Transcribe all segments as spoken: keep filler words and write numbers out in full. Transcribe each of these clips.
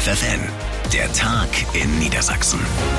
F F N, der Tag in Niedersachsen.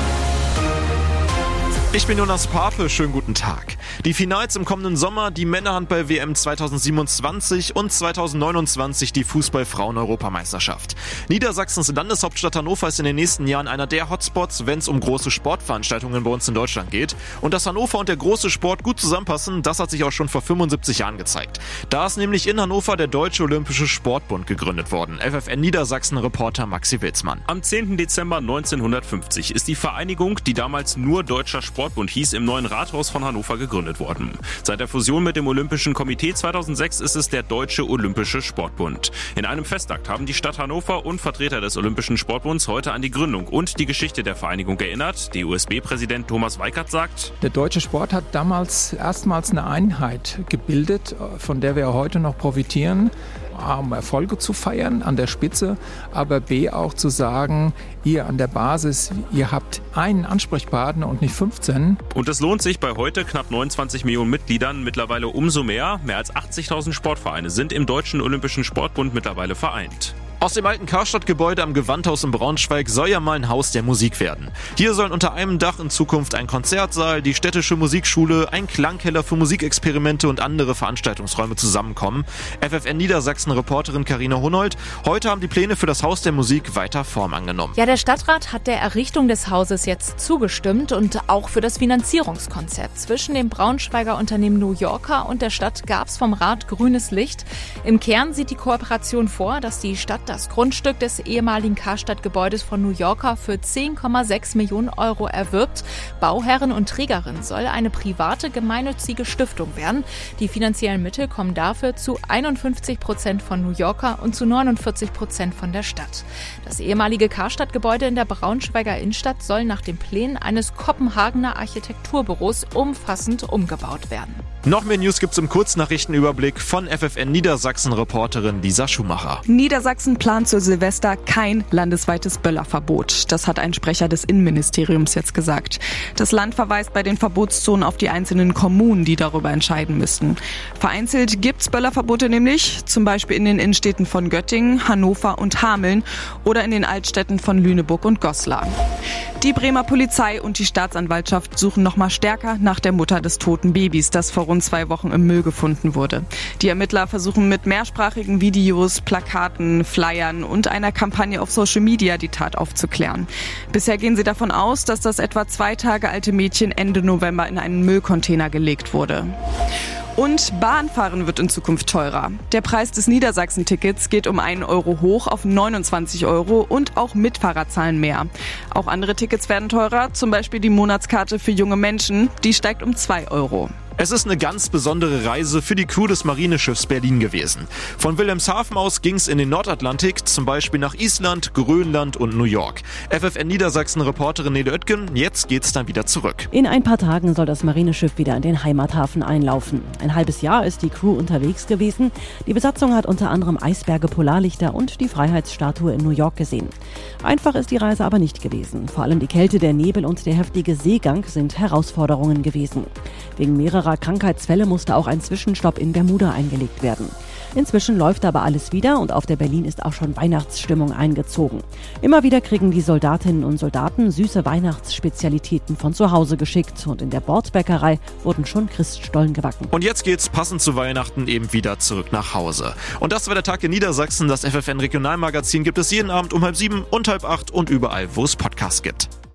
Ich bin Jonas Pape, schönen guten Tag. Die Finals im kommenden Sommer, die Männerhandball-W M zweitausendsiebenundzwanzig und zweitausendneunundzwanzig die Fußball-Frauen-Europameisterschaft. Niedersachsens Landeshauptstadt Hannover ist in den nächsten Jahren einer der Hotspots, wenn es um große Sportveranstaltungen bei uns in Deutschland geht. Und dass Hannover und der große Sport gut zusammenpassen, das hat sich auch schon vor fünfundsiebzig Jahren gezeigt. Da ist nämlich in Hannover der Deutsche Olympische Sportbund gegründet worden. F F N Niedersachsen-Reporter Maxi Wilsmann. Am zehnten Dezember neunzehnhundertfünfzig ist die Vereinigung, die damals nur Deutscher Sportbund hieß, im neuen Rathaus von Hannover gegründet worden. Seit der Fusion mit dem Olympischen Komitee zweitausendsechs ist es der Deutsche Olympische Sportbund. In einem Festakt haben die Stadt Hannover und Vertreter des Olympischen Sportbunds heute an die Gründung und die Geschichte der Vereinigung erinnert. D O S B-Präsident Thomas Weikert sagt: Der deutsche Sport hat damals erstmals eine Einheit gebildet, von der wir heute noch profitieren. A, um Erfolge zu feiern an der Spitze, aber B, auch zu sagen, ihr an der Basis, ihr habt einen Ansprechpartner und nicht fünfzehn. Und es lohnt sich bei heute knapp neunundzwanzig Millionen Mitgliedern mittlerweile umso mehr. Mehr als achtzigtausend Sportvereine sind im Deutschen Olympischen Sportbund mittlerweile vereint. Aus dem alten Karstadt-Gebäude am Gewandhaus in Braunschweig soll ja mal ein Haus der Musik werden. Hier sollen unter einem Dach in Zukunft ein Konzertsaal, die städtische Musikschule, ein Klangkeller für Musikexperimente und andere Veranstaltungsräume zusammenkommen. F F N Niedersachsen-Reporterin Carina Hunold. Heute haben die Pläne für das Haus der Musik weiter Form angenommen. Ja, der Stadtrat hat der Errichtung des Hauses jetzt zugestimmt und auch für das Finanzierungskonzept. Zwischen dem Braunschweiger Unternehmen New Yorker und der Stadt gab es vom Rat grünes Licht. Im Kern sieht die Kooperation vor, dass die Stadt das Grundstück des ehemaligen Karstadt-Gebäudes von New Yorker für zehn Komma sechs Millionen Euro erwirbt. Bauherrin und Trägerin soll eine private gemeinnützige Stiftung werden. Die finanziellen Mittel kommen dafür zu einundfünfzig Prozent von New Yorker und zu neunundvierzig Prozent von der Stadt. Das ehemalige Karstadt-Gebäude in der Braunschweiger Innenstadt soll nach den Plänen eines Kopenhagener Architekturbüros umfassend umgebaut werden. Noch mehr News gibt's im Kurznachrichtenüberblick von F F N Niedersachsen-Reporterin Lisa Schumacher. Niedersachsen plant zu Silvester kein landesweites Böllerverbot. Das hat ein Sprecher des Innenministeriums jetzt gesagt. Das Land verweist bei den Verbotszonen auf die einzelnen Kommunen, die darüber entscheiden müssten. Vereinzelt gibt's Böllerverbote nämlich, zum Beispiel in den Innenstädten von Göttingen, Hannover und Hameln oder in den Altstädten von Lüneburg und Goslar. Die Bremer Polizei und die Staatsanwaltschaft suchen noch mal stärker nach der Mutter des toten Babys, das vor rund zwei Wochen im Müll gefunden wurde. Die Ermittler versuchen mit mehrsprachigen Videos, Plakaten, Flyern und einer Kampagne auf Social Media die Tat aufzuklären. Bisher gehen sie davon aus, dass das etwa zwei Tage alte Mädchen Ende November in einen Müllcontainer gelegt wurde. Und Bahnfahren wird in Zukunft teurer. Der Preis des Niedersachsen-Tickets geht um einen Euro hoch auf neunundzwanzig Euro und auch Mitfahrer zahlen mehr. Auch andere Tickets werden teurer, zum Beispiel die Monatskarte für junge Menschen, die steigt um zwei Euro. Es ist eine ganz besondere Reise für die Crew des Marineschiffs Berlin gewesen. Von Wilhelmshaven aus ging's in den Nordatlantik, zum Beispiel nach Island, Grönland und New York. F F N Niedersachsen-Reporterin Nele Oetgen, jetzt geht's dann wieder zurück. In ein paar Tagen soll das Marineschiff wieder in den Heimathafen einlaufen. Ein halbes Jahr ist die Crew unterwegs gewesen. Die Besatzung hat unter anderem Eisberge, Polarlichter und die Freiheitsstatue in New York gesehen. Einfach ist die Reise aber nicht gewesen. Vor allem die Kälte, der Nebel und der heftige Seegang sind Herausforderungen gewesen. Wegen mehrerer Krankheitsfälle musste auch ein Zwischenstopp in Bermuda eingelegt werden. Inzwischen läuft aber alles wieder und auf der Berlin ist auch schon Weihnachtsstimmung eingezogen. Immer wieder kriegen die Soldatinnen und Soldaten süße Weihnachtsspezialitäten von zu Hause geschickt und in der Bordbäckerei wurden schon Christstollen gebacken. Und jetzt geht's passend zu Weihnachten eben wieder zurück nach Hause. Und das war der Tag in Niedersachsen. Das F F N Regionalmagazin gibt es jeden Abend um halb sieben und halb acht und überall, wo es Podcasts gibt.